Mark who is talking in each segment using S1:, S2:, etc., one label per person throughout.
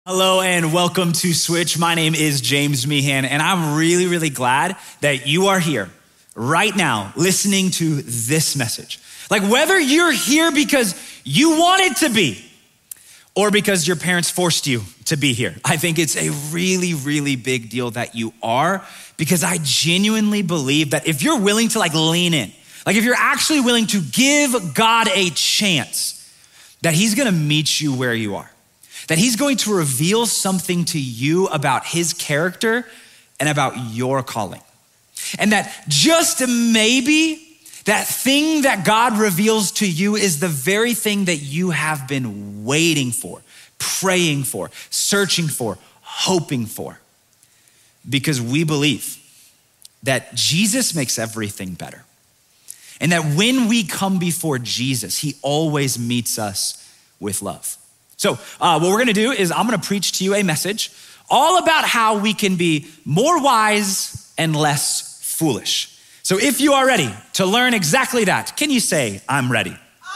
S1: Hello and welcome to Switch. My name is James Meehan, and I'm really glad that you are here right now listening to this message. Like whether you're here because you wanted to be or because your parents forced you to be here, I think it's a really big deal that you are, because I genuinely believe that if you're willing to lean in, if you're actually willing to give God a chance, that he's gonna meet you where you are. That he's going to reveal something to you about his character and about your calling. And that just maybe that thing that God reveals to you is the very thing that you have been waiting for, praying for, searching for, hoping for. Because we believe that Jesus makes everything better. And that when we come before Jesus, he always meets us with love. So what we're gonna do is I'm gonna preach to you a message all about how we can be more wise and less foolish. So if you are ready to learn exactly that, can you say, I'm ready?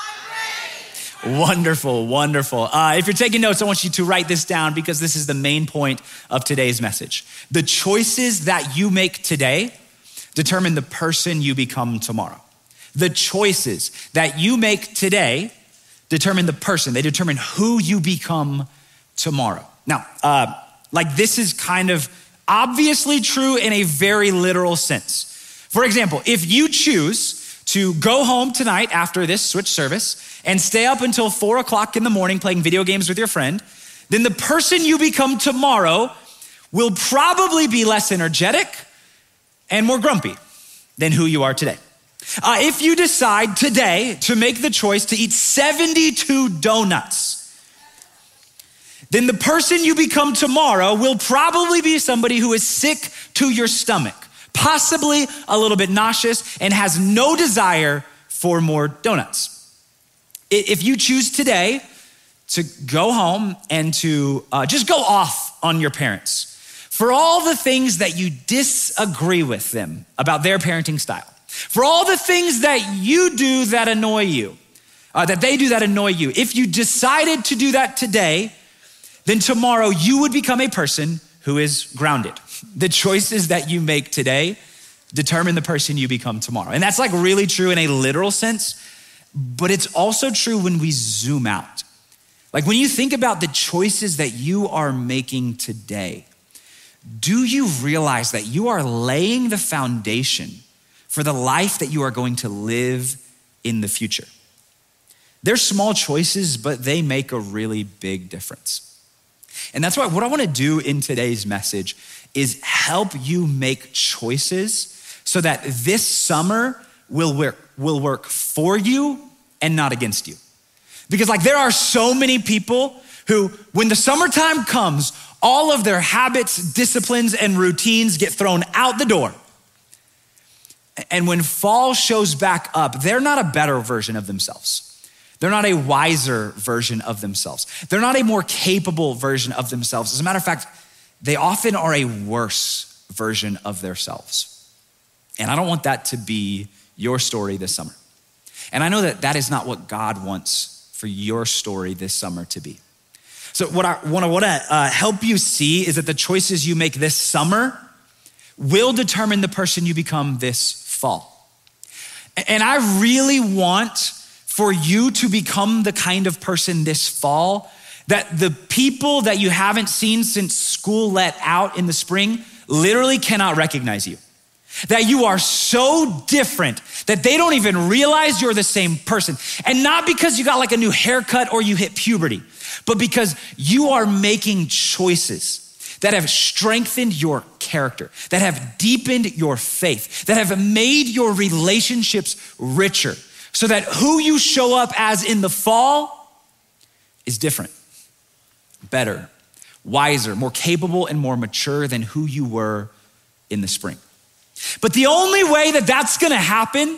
S1: I'm ready. Wonderful. If you're taking notes, I want you to write this down because this is the main point of today's message. The choices that you make today determine the person you become tomorrow. The choices that you make today determine the person. They determine who you become tomorrow. Now, this is kind of obviously true in a very literal sense. For example, if you choose to go home tonight after this Switch service and stay up until 4 o'clock in the morning playing video games with your friend, then the person you become tomorrow will probably be less energetic and more grumpy than who you are today. If you decide today to make the choice to eat 72 donuts, then the person you become tomorrow will probably be somebody who is sick to your stomach, possibly a little bit nauseous, and has no desire for more donuts. If you choose today to go home and to just go off on your parents for all the things that you disagree with them about their parenting style, for all the things that you do that annoy you, that they do that annoy you, if you decided to do that today, then tomorrow you would become a person who is grounded. The choices that you make today determine the person you become tomorrow. And that's really true in a literal sense, but it's also true when we zoom out. When you think about the choices that you are making today, do you realize that you are laying the foundation for the life that you are going to live in the future? They're small choices, but they make a really big difference. And that's why what I wanna do in today's message is help you make choices so that this summer will work for you and not against you. Because there are so many people who, when the summertime comes, all of their habits, disciplines, and routines get thrown out the door. And when fall shows back up, they're not a better version of themselves. They're not a wiser version of themselves. They're not a more capable version of themselves. As a matter of fact, they often are a worse version of themselves. And I don't want that to be your story this summer. And I know that that is not what God wants for your story this summer to be. So what I wanna help you see is that the choices you make this summer will determine the person you become this fall. And I really want for you to become the kind of person this fall that the people that you haven't seen since school let out in the spring literally cannot recognize you. That you are so different that they don't even realize you're the same person. And not because you got a new haircut or you hit puberty, but because you are making choices that have strengthened your character, that have deepened your faith, that have made your relationships richer, so that who you show up as in the fall is different, better, wiser, more capable, and more mature than who you were in the spring. But the only way that that's gonna happen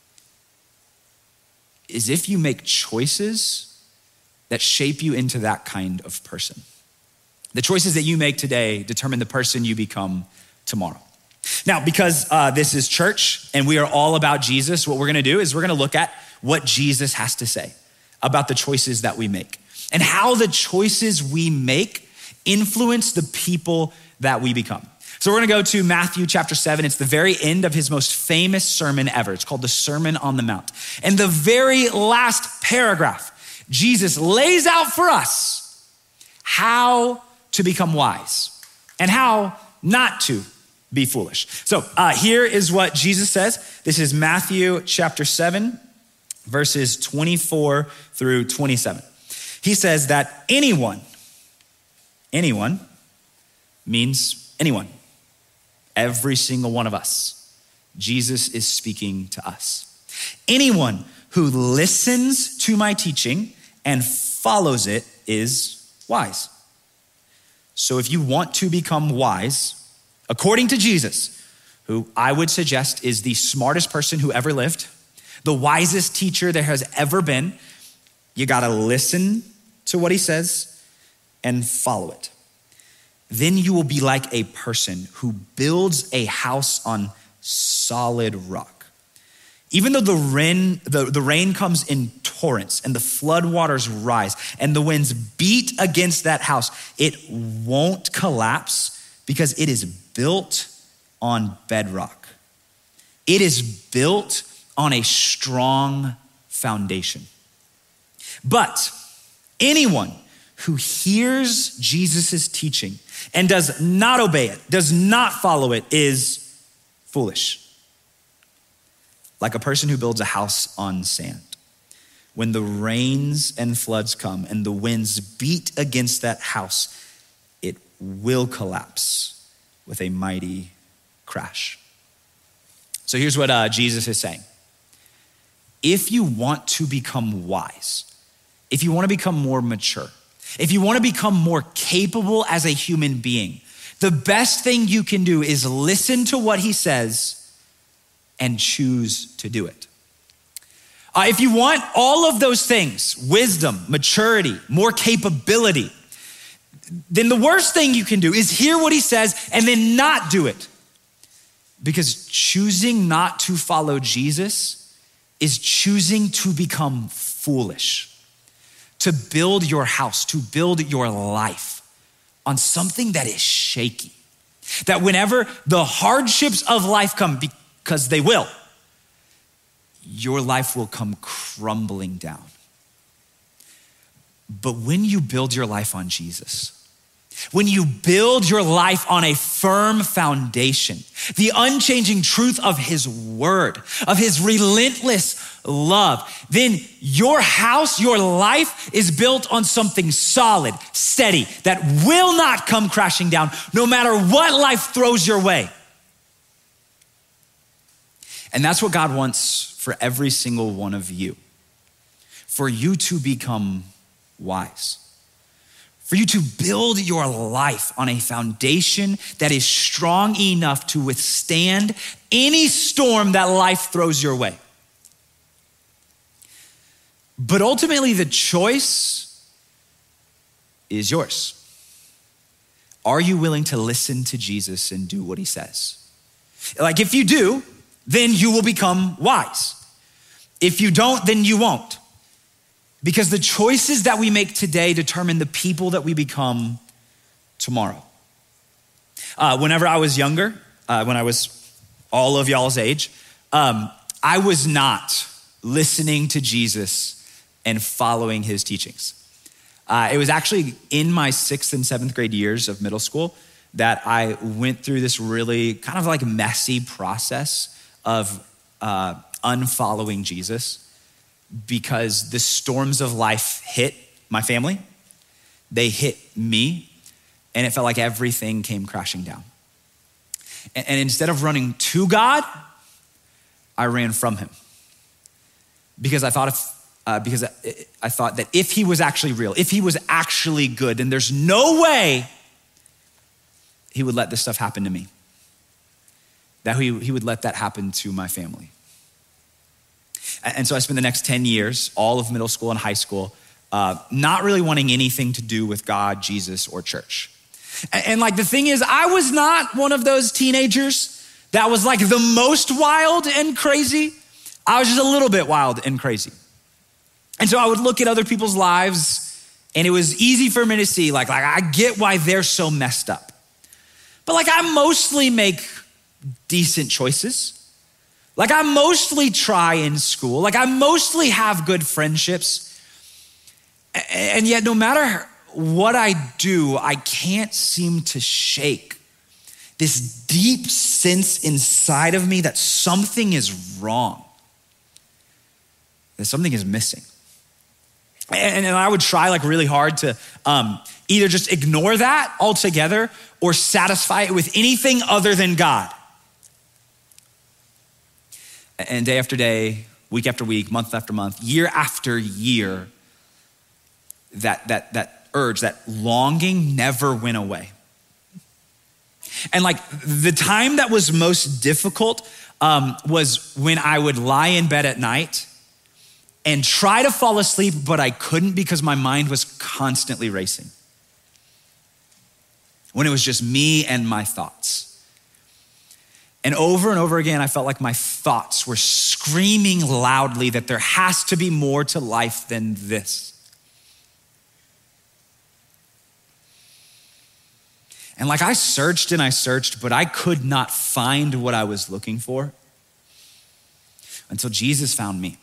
S1: is if you make choices that shape you into that kind of person. The choices that you make today determine the person you become tomorrow. Now, because this is church and we are all about Jesus, what we're gonna do is we're gonna look at what Jesus has to say about the choices that we make and how the choices we make influence the people that we become. So we're gonna go to Matthew chapter 7. It's the very end of his most famous sermon ever. It's called the Sermon on the Mount. And the very last paragraph, Jesus lays out for us how to become wise and how not to be foolish. So here is what Jesus says. This is Matthew chapter 7, verses 24 through 27. He says that anyone means anyone. Every single one of us. Jesus is speaking to us. Anyone who listens to my teaching and follows it is wise. So if you want to become wise, according to Jesus, who I would suggest is the smartest person who ever lived, the wisest teacher there has ever been, you gotta listen to what he says and follow it. Then you will be like a person who builds a house on solid rock. Even though the rain comes in torrents and the floodwaters rise and the winds beat against that house, it won't collapse because it is built on bedrock. It is built on a strong foundation. But anyone who hears Jesus' teaching and does not obey it, does not follow it, is foolish. Like a person who builds a house on sand. When the rains and floods come and the winds beat against that house, it will collapse with a mighty crash. So here's what Jesus is saying. If you want to become wise, if you want to become more mature, if you want to become more capable as a human being, the best thing you can do is listen to what he says and choose to do it. If you want all of those things, wisdom, maturity, more capability, then the worst thing you can do is hear what he says and then not do it. Because choosing not to follow Jesus is choosing to become foolish. To build your house, to build your life on something that is shaky. That whenever the hardships of life come, because they will, your life will come crumbling down. But when you build your life on Jesus, when you build your life on a firm foundation, the unchanging truth of his word, of his relentless love, then your house, your life is built on something solid, steady, that will not come crashing down no matter what life throws your way. And that's what God wants for every single one of you. For you to become wise. For you to build your life on a foundation that is strong enough to withstand any storm that life throws your way. But ultimately, the choice is yours. Are you willing to listen to Jesus and do what he says? Like if you do, then you will become wise. If you don't, then you won't. Because the choices that we make today determine the people that we become tomorrow. Whenever I was younger, when I was all of y'all's age, I was not listening to Jesus and following his teachings. It was actually in my 6th and 7th grade years of middle school that I went through this really kind of like messy process of unfollowing Jesus. Because the storms of life hit my family, they hit me, and it felt like everything came crashing down. And instead of running to God, I ran from him. Because I thought that if he was actually real, if he was actually good, then there's no way he would let this stuff happen to me. That he would let that happen to my family. And so I spent the next 10 years, all of middle school and high school, not really wanting anything to do with God, Jesus, or church. And like the thing is, I was not one of those teenagers that was like the most wild and crazy. I was just a little bit wild and crazy. And so I would look at other people's lives And it was easy for me to see, like I get why they're so messed up. But like I mostly make decent choices. Like I mostly try in school. Like I mostly have good friendships. And yet no matter what I do, I can't seem to shake this deep sense inside of me that something is wrong, that something is missing. And I would try like really hard to either just ignore that altogether or satisfy it with anything other than God. And day after day, week after week, month after month, year after year, that urge, that longing never went away. And like the time that was most difficult was when I would lie in bed at night and try to fall asleep, but I couldn't because my mind was constantly racing. When it was just me and my thoughts. And over again, I felt like my thoughts were screaming loudly that there has to be more to life than this. And like I searched and I searched, but I could not find what I was looking for until Jesus found me.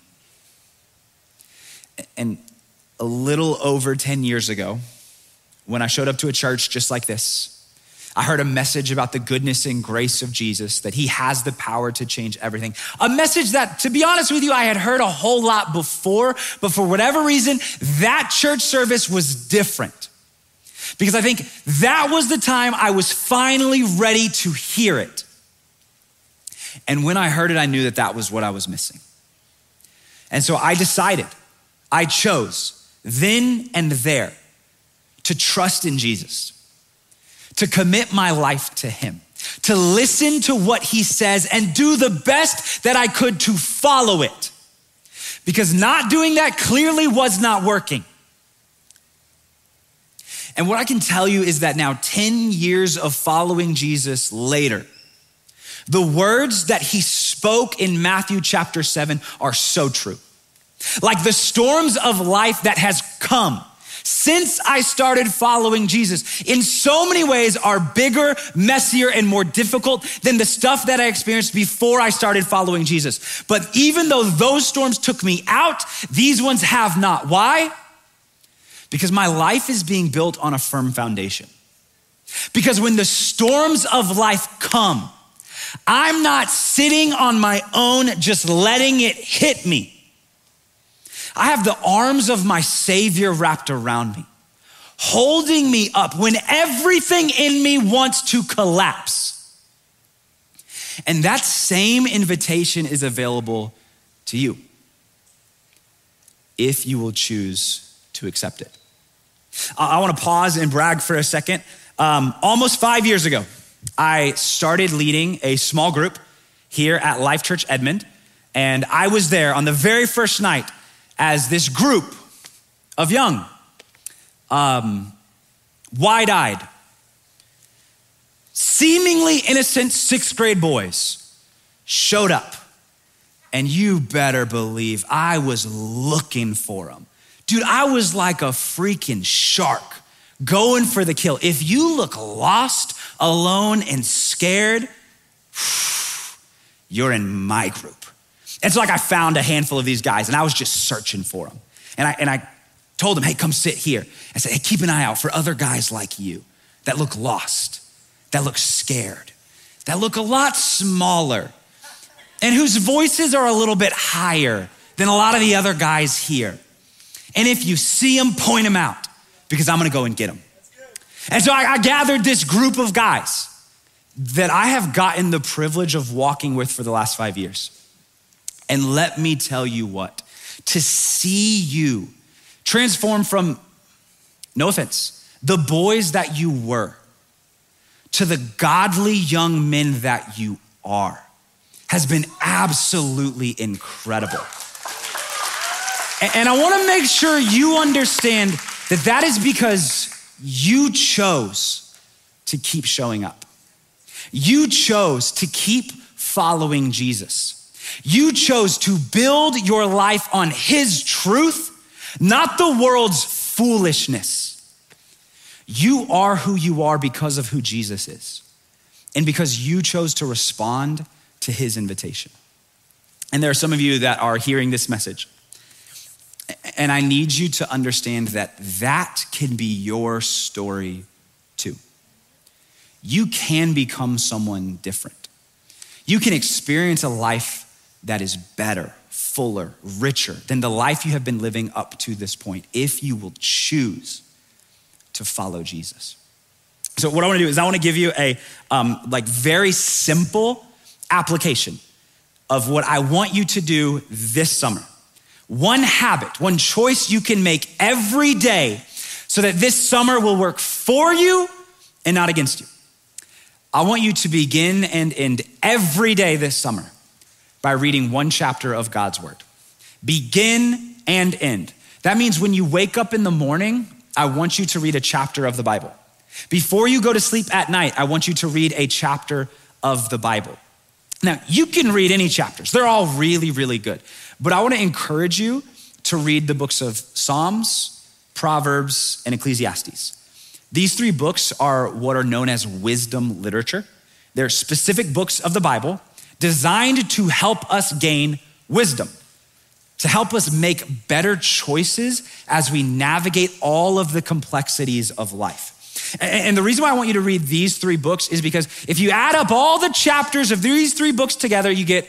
S1: And a little over 10 years ago, when I showed up to a church just like this, I heard a message about the goodness and grace of Jesus, that he has the power to change everything. A message that, to be honest with you, I had heard a whole lot before, but for whatever reason, that church service was different. Because I think that was the time I was finally ready to hear it. And when I heard it, I knew that that was what I was missing. And so I decided, I chose then and there to trust in Jesus, to commit my life to him, to listen to what he says and do the best that I could to follow it. Because not doing that clearly was not working. And what I can tell you is that now 10 years of following Jesus later, the words that he spoke in Matthew chapter 7 are so true. Like the storms of life that has come since I started following Jesus in so many ways are bigger, messier, and more difficult than the stuff that I experienced before I started following Jesus. But even though those storms took me out, these ones have not. Why? Because my life is being built on a firm foundation. Because when the storms of life come, I'm not sitting on my own, just letting it hit me. I have the arms of my Savior wrapped around me, holding me up when everything in me wants to collapse. And that same invitation is available to you if you will choose to accept it. I want to pause and brag for a second. Almost 5 years ago, I started leading a small group here at Life Church Edmond, and I was there on the very first night as this group of young, wide-eyed, seemingly innocent sixth grade boys showed up. And you better believe I was looking for them. Dude, I was like a freaking shark going for the kill. If you look lost, alone, and scared, you're in my group. And so like I found a handful of these guys and I was just searching for them. And I told them, hey, come sit here. I said, hey, keep an eye out for other guys like you that look lost, that look scared, that look a lot smaller, and whose voices are a little bit higher than a lot of the other guys here. And if you see them, point them out, because I'm gonna go and get them. And so I gathered this group of guys that I have gotten the privilege of walking with for the last 5 years. And let me tell you what, to see you transform from, no offense, the boys that you were to the godly young men that you are has been absolutely incredible. And I wanna make sure you understand that that is because you chose to keep showing up. You chose to keep following Jesus. You chose to build your life on his truth, not the world's foolishness. You are who you are because of who Jesus is and because you chose to respond to his invitation. And there are some of you that are hearing this message, and I need you to understand that that can be your story too. You can become someone different. You can experience a life that is better, fuller, richer than the life you have been living up to this point if you will choose to follow Jesus. So what I want to do is I want to give you a very simple application of what I want you to do this summer. One habit, one choice you can make every day so that this summer will work for you and not against you. I want you to begin and end every day this summer by reading one chapter of God's word. Begin and end. That means when you wake up in the morning, I want you to read a chapter of the Bible. Before you go to sleep at night, I want you to read a chapter of the Bible. Now, you can read any chapters. They're all really, really good. But I want to encourage you to read the books of Psalms, Proverbs, and Ecclesiastes. These three books are what are known as wisdom literature. They're specific books of the Bible designed to help us gain wisdom, to help us make better choices as we navigate all of the complexities of life. And the reason why I want you to read these three books is because if you add up all the chapters of these three books together, you get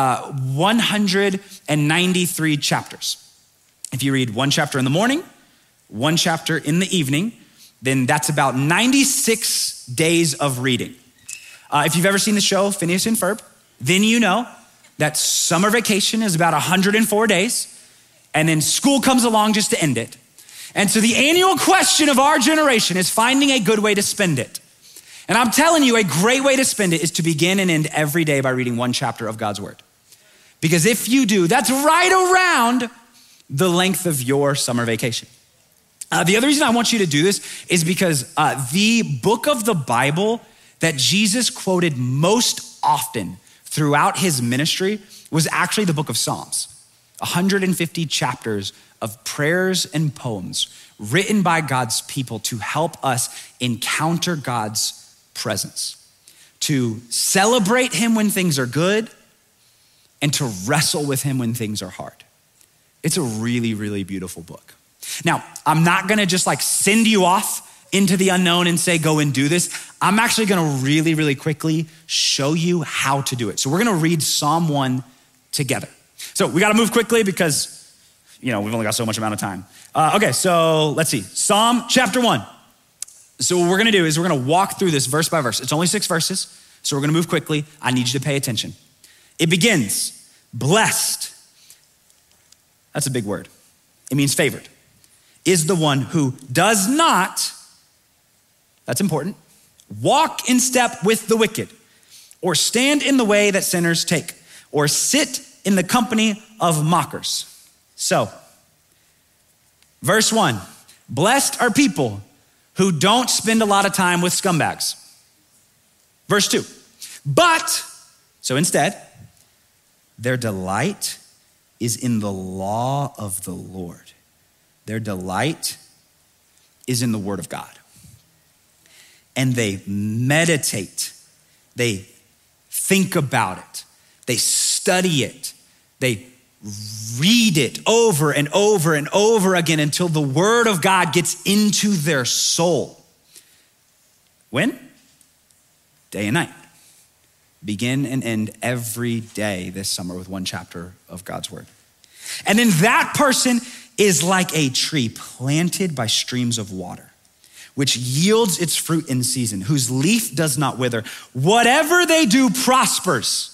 S1: 193 chapters. If you read one chapter in the morning, one chapter in the evening, then that's about 96 days of reading. If you've ever seen the show Phineas and Ferb, then you know that summer vacation is about 104 days, and then school comes along just to end it. And so the annual question of our generation is finding a good way to spend it. And I'm telling you, a great way to spend it is to begin and end every day by reading one chapter of God's word. Because if you do, that's right around the length of your summer vacation. The other reason I want you to do this is because the book of the Bible that Jesus quoted most often throughout his ministry was actually the book of Psalms. 150 chapters of prayers and poems written by God's people to help us encounter God's presence, to celebrate him when things are good, and to wrestle with him when things are hard. It's a really, really beautiful book. Now, I'm not gonna just send you off into the unknown and say, go and do this. I'm actually gonna really, really quickly show you how to do it. So we're gonna read Psalm 1 together. So we gotta move quickly because we've only got so much amount of time. Okay, so let's see. Psalm chapter 1. So what we're gonna do is we're gonna walk through this verse by verse. It's only 6 verses, so we're gonna move quickly. I need you to pay attention. It begins, blessed. That's a big word. It means favored. Is the one who does not, that's important, walk in step with the wicked, or stand in the way that sinners take, or sit in the company of mockers. So, verse 1, blessed are people who don't spend a lot of time with scumbags. Verse 2, so instead, their delight is in the law of the Lord. Their delight is in the word of God. And they meditate, they think about it, they study it, they read it over and over and over again until the word of God gets into their soul. When? Day and night. Begin and end every day this summer with one chapter of God's word. And then that person is like a tree planted by streams of water, which yields its fruit in season, whose leaf does not wither. Whatever they do prospers.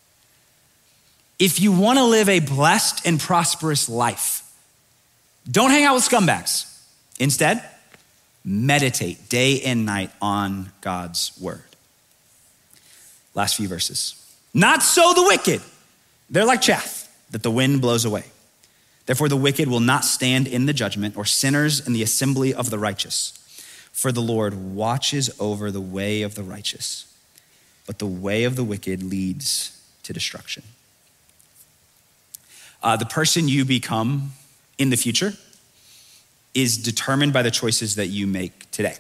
S1: If you want to live a blessed and prosperous life, don't hang out with scumbags. Instead, meditate day and night on God's word. Last few verses. Not so the wicked. They're like chaff that the wind blows away. Therefore, the wicked will not stand in the judgment, or sinners in the assembly of the righteous. For the Lord watches over the way of the righteous, but the way of the wicked leads to destruction. The person you become in the future is determined by the choices that you make today.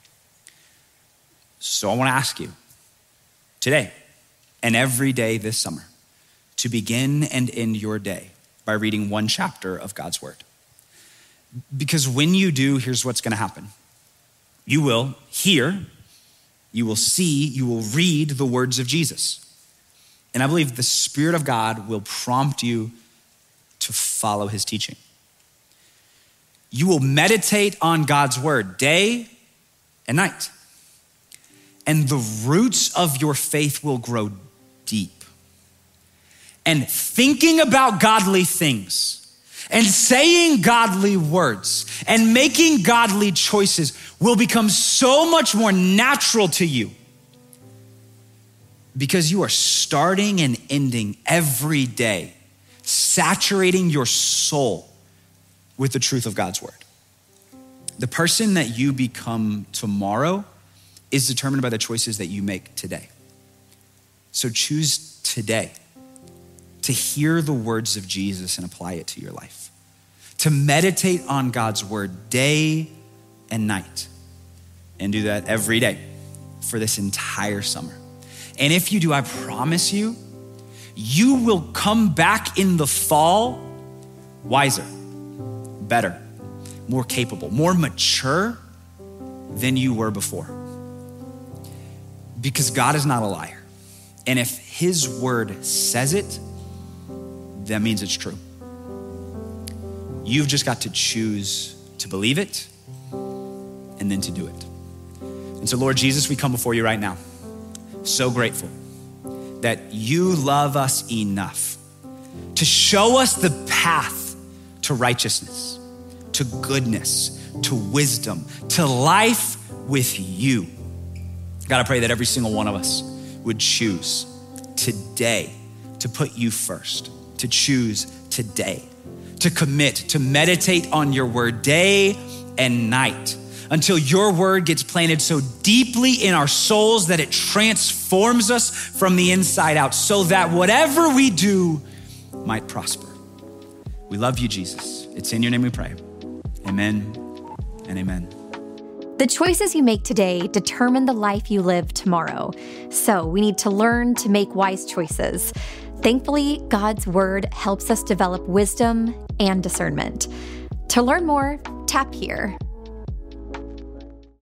S1: So I want to ask you today and every day this summer to begin and end your day by reading one chapter of God's word. Because when you do, here's what's going to happen. You will hear, you will see, you will read the words of Jesus. And I believe the Spirit of God will prompt you to follow his teaching. You will meditate on God's word day and night. And the roots of your faith will grow deep. And thinking about godly things and saying godly words and making godly choices will become so much more natural to you because you are starting and ending every day, saturating your soul with the truth of God's word. The person that you become tomorrow is determined by the choices that you make today. So choose today to hear the words of Jesus and apply it to your life, to meditate on God's word day and night, and do that every day for this entire summer. And if you do, I promise you, you will come back in the fall wiser, better, more capable, more mature than you were before. Because God is not a liar. And if his word says it, that means it's true. You've just got to choose to believe it and then to do it. And so, Lord Jesus, we come before you right now, so grateful that you love us enough to show us the path to righteousness, to goodness, to wisdom, to life with you. God, I pray that every single one of us would choose today to put you first, to choose today, to commit, to meditate on your word day and night until your word gets planted so deeply in our souls that it transforms us from the inside out so that whatever we do might prosper. We love you, Jesus. It's in your name we pray. Amen and amen.
S2: The choices you make today determine the life you live tomorrow. So we need to learn to make wise choices. Thankfully, God's word helps us develop wisdom and discernment. To learn more, tap here.